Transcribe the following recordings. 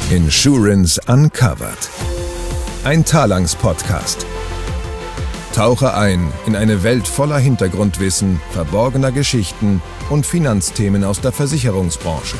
Insurance Uncovered. Ein Talanx-Podcast. Tauche ein in eine Welt voller Hintergrundwissen, verborgener Geschichten und Finanzthemen aus der Versicherungsbranche.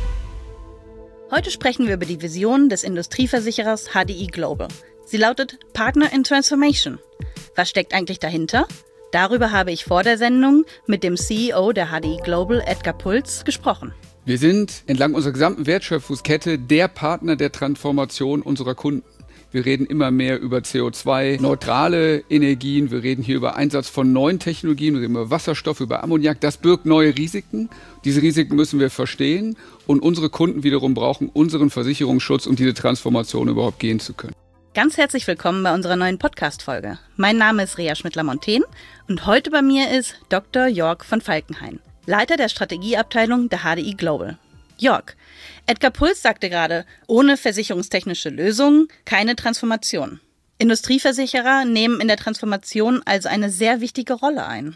Heute sprechen wir über die Vision des Industrieversicherers HDI Global. Sie lautet Partner in Transformation. Was steckt eigentlich dahinter? Darüber habe ich vor der Sendung mit dem CEO der HDI Global, Edgar Puls, gesprochen. Wir sind entlang unserer gesamten Wertschöpfungskette der Partner der Transformation unserer Kunden. Wir reden immer mehr über CO2-neutrale Energien, wir reden hier über Einsatz von neuen Technologien, wir reden über Wasserstoff, über Ammoniak. Das birgt neue Risiken. Diese Risiken müssen wir verstehen und unsere Kunden wiederum brauchen unseren Versicherungsschutz, um diese Transformation überhaupt gehen zu können. Ganz herzlich willkommen bei unserer neuen Podcast-Folge. Mein Name ist Rea Schmittler-Monten und heute bei mir ist Dr. Jörg von Falkenhayn, Leiter der Strategieabteilung der HDI Global. Jörg, Edgar Puls sagte gerade, ohne versicherungstechnische Lösungen keine Transformation. Industrieversicherer nehmen in der Transformation also eine sehr wichtige Rolle ein.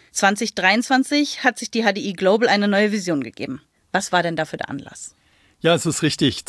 2023 hat sich die HDI Global eine neue Vision gegeben. Was war denn dafür der Anlass? Ja, es ist richtig.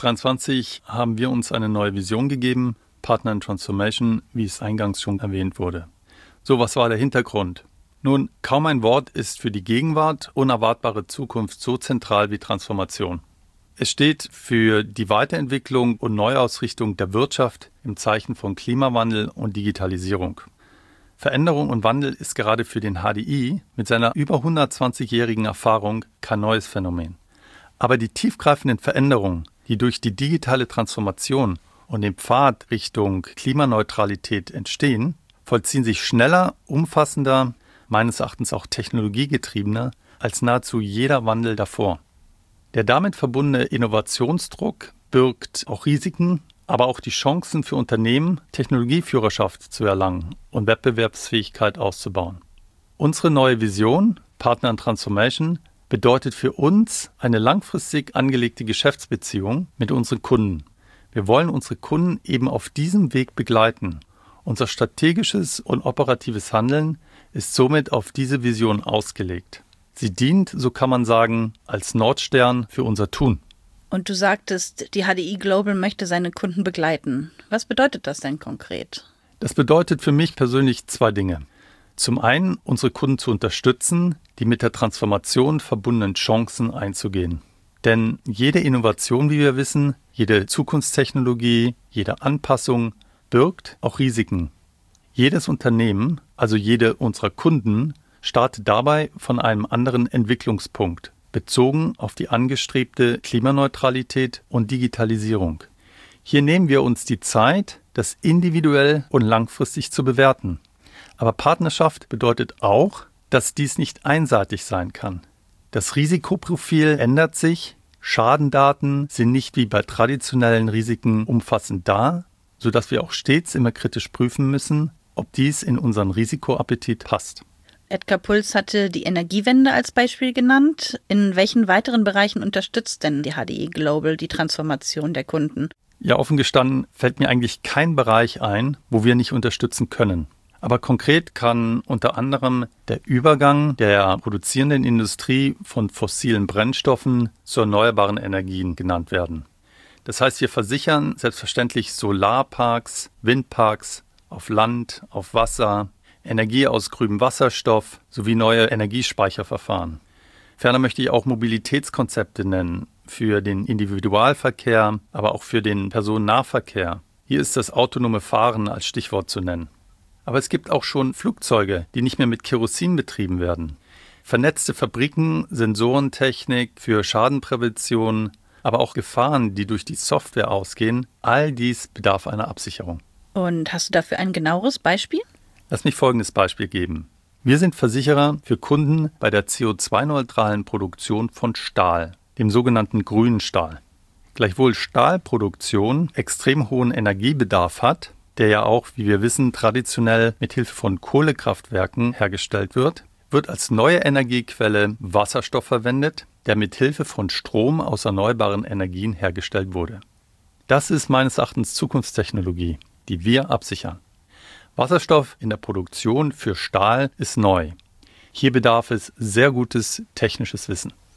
2023 haben wir uns eine neue Vision gegeben, Partner in Transformation, wie es eingangs schon erwähnt wurde. So, was war der Hintergrund? Nun, kaum ein Wort ist für die Gegenwart unerwartbare Zukunft so zentral wie Transformation. Es steht für die Weiterentwicklung und Neuausrichtung der Wirtschaft im Zeichen von Klimawandel und Digitalisierung. Veränderung und Wandel ist gerade für den HDI mit seiner über 120-jährigen Erfahrung kein neues Phänomen. Aber die tiefgreifenden Veränderungen, die durch die digitale Transformation und den Pfad Richtung Klimaneutralität entstehen, vollziehen sich schneller, umfassender, meines Erachtens auch technologiegetriebener als nahezu jeder Wandel davor. Der damit verbundene Innovationsdruck birgt auch Risiken, aber auch die Chancen für Unternehmen, Technologieführerschaft zu erlangen und Wettbewerbsfähigkeit auszubauen. Unsere neue Vision, Partner in Transformation, bedeutet für uns eine langfristig angelegte Geschäftsbeziehung mit unseren Kunden. Wir wollen unsere Kunden eben auf diesem Weg begleiten. Unser strategisches und operatives Handeln ist somit auf diese Vision ausgelegt. Sie dient, so kann man sagen, als Nordstern für unser Tun. Und du sagtest, die HDI Global möchte seine Kunden begleiten. Was bedeutet das denn konkret? Das bedeutet für mich persönlich zwei Dinge. Zum einen, unsere Kunden zu unterstützen, die mit der Transformation verbundenen Chancen einzugehen. Denn jede Innovation, wie wir wissen, jede Zukunftstechnologie, jede Anpassung birgt auch Risiken. Jedes Unternehmen, also jede unserer Kunden, startet dabei von einem anderen Entwicklungspunkt, bezogen auf die angestrebte Klimaneutralität und Digitalisierung. Hier nehmen wir uns die Zeit, das individuell und langfristig zu bewerten. Aber Partnerschaft bedeutet auch, dass dies nicht einseitig sein kann. Das Risikoprofil ändert sich, Schadendaten sind nicht wie bei traditionellen Risiken umfassend da, sodass wir auch stets immer kritisch prüfen müssen, ob dies in unseren Risikoappetit passt. Edgar Puls hatte die Energiewende als Beispiel genannt. In welchen weiteren Bereichen unterstützt denn die HDI Global die Transformation der Kunden? Ja, offen gestanden fällt mir eigentlich kein Bereich ein, wo wir nicht unterstützen können. Aber konkret kann unter anderem der Übergang der produzierenden Industrie von fossilen Brennstoffen zu erneuerbaren Energien genannt werden. Das heißt, wir versichern selbstverständlich Solarparks, Windparks auf Land, auf Wasser, Energie aus grünem Wasserstoff sowie neue Energiespeicherverfahren. Ferner möchte ich auch Mobilitätskonzepte nennen für den Individualverkehr, aber auch für den Personennahverkehr. Hier ist das autonome Fahren als Stichwort zu nennen. Aber es gibt auch schon Flugzeuge, die nicht mehr mit Kerosin betrieben werden. Vernetzte Fabriken, Sensorentechnik für Schadenprävention, aber auch Gefahren, die durch die Software ausgehen, all dies bedarf einer Absicherung. Und hast du dafür ein genaueres Beispiel? Lass mich folgendes Beispiel geben. Wir sind Versicherer für Kunden bei der CO2-neutralen Produktion von Stahl, dem sogenannten grünen Stahl. Gleichwohl Stahlproduktion extrem hohen Energiebedarf hat, der ja auch, wie wir wissen, traditionell mit Hilfe von Kohlekraftwerken hergestellt wird, wird als neue Energiequelle Wasserstoff verwendet, der mit Hilfe von Strom aus erneuerbaren Energien hergestellt wurde. Das ist meines Erachtens Zukunftstechnologie, die wir absichern. Wasserstoff in der Produktion für Stahl ist neu. Hier bedarf es sehr gutes technisches Wissen.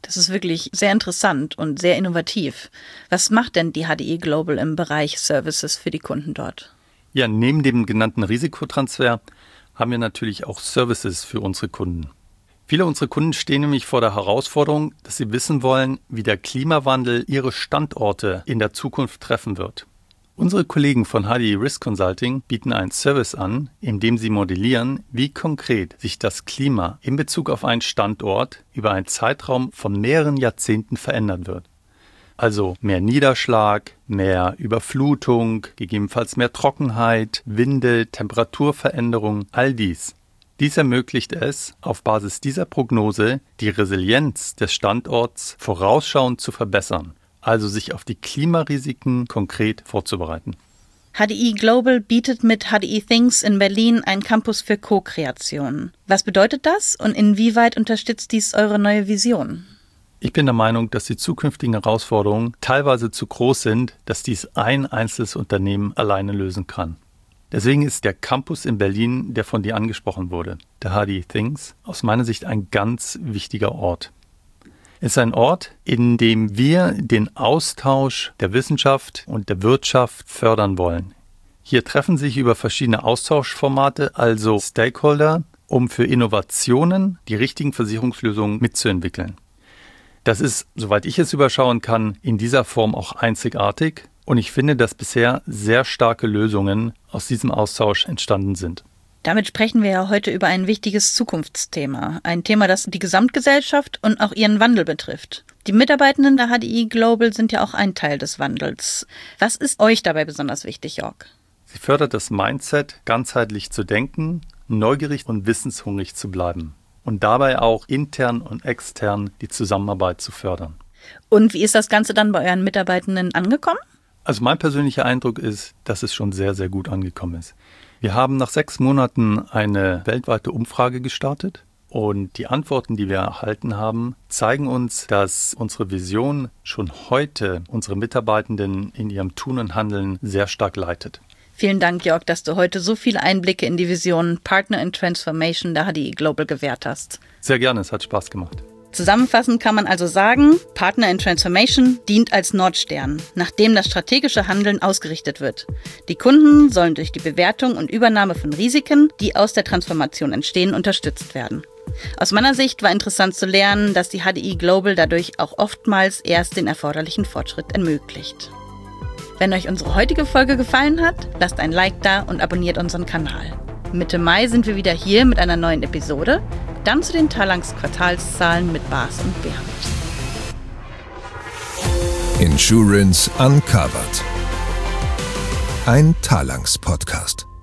Das ist wirklich sehr interessant und sehr innovativ. Was macht denn die HDI Global im Bereich Services für die Kunden dort? Ja, neben dem genannten Risikotransfer haben wir natürlich auch Services für unsere Kunden. Viele unserer Kunden stehen nämlich vor der Herausforderung, dass sie wissen wollen, wie der Klimawandel ihre Standorte in der Zukunft treffen wird. Unsere Kollegen von HDI Risk Consulting bieten einen Service an, in dem sie modellieren, wie konkret sich das Klima in Bezug auf einen Standort über einen Zeitraum von mehreren Jahrzehnten verändern wird. Also mehr Niederschlag, mehr Überflutung, gegebenenfalls mehr Trockenheit, Winde, Temperaturveränderung, all dies. Dies ermöglicht es, auf Basis dieser Prognose die Resilienz des Standorts vorausschauend zu verbessern, also sich auf die Klimarisiken konkret vorzubereiten. HDI Global bietet mit HDI Things in Berlin einen Campus für Co-Kreation. Was bedeutet das und inwieweit unterstützt dies eure neue Vision? Ich bin der Meinung, dass die zukünftigen Herausforderungen teilweise zu groß sind, dass dies ein einzelnes Unternehmen alleine lösen kann. Deswegen ist der Campus in Berlin, der von dir angesprochen wurde, der HDI Things, aus meiner Sicht ein ganz wichtiger Ort. Es ist ein Ort, in dem wir den Austausch der Wissenschaft und der Wirtschaft fördern wollen. Hier treffen sich über verschiedene Austauschformate, also Stakeholder, um für Innovationen die richtigen Versicherungslösungen mitzuentwickeln. Das ist, soweit ich es überschauen kann, in dieser Form auch einzigartig und ich finde, dass bisher sehr starke Lösungen aus diesem Austausch entstanden sind. Damit sprechen wir ja heute über ein wichtiges Zukunftsthema. Ein Thema, das die Gesamtgesellschaft und auch ihren Wandel betrifft. Die Mitarbeitenden der HDI Global sind ja auch ein Teil des Wandels. Was ist euch dabei besonders wichtig, Jörg? Sie fördert das Mindset, ganzheitlich zu denken, neugierig und wissenshungrig zu bleiben. Und dabei auch intern und extern die Zusammenarbeit zu fördern. Und wie ist das Ganze dann bei euren Mitarbeitenden angekommen? Also mein persönlicher Eindruck ist, dass es schon sehr, sehr gut angekommen ist. Wir haben nach 6 Monaten eine weltweite Umfrage gestartet und die Antworten, die wir erhalten haben, zeigen uns, dass unsere Vision schon heute unsere Mitarbeitenden in ihrem Tun und Handeln sehr stark leitet. Vielen Dank, Jörg, dass du heute so viele Einblicke in die Vision Partner in Transformation der HDI Global gewährt hast. Sehr gerne, es hat Spaß gemacht. Zusammenfassend kann man also sagen, Partner in Transformation dient als Nordstern, nach dem das strategische Handeln ausgerichtet wird. Die Kunden sollen durch die Bewertung und Übernahme von Risiken, die aus der Transformation entstehen, unterstützt werden. Aus meiner Sicht war interessant zu lernen, dass die HDI Global dadurch auch oftmals erst den erforderlichen Fortschritt ermöglicht. Wenn euch unsere heutige Folge gefallen hat, lasst ein Like da und abonniert unseren Kanal. Mitte Mai sind wir wieder hier mit einer neuen Episode, dann zu den Talanx Quartalszahlen mit Bas und Bernd. Insurance Uncovered. Ein Talanx Podcast.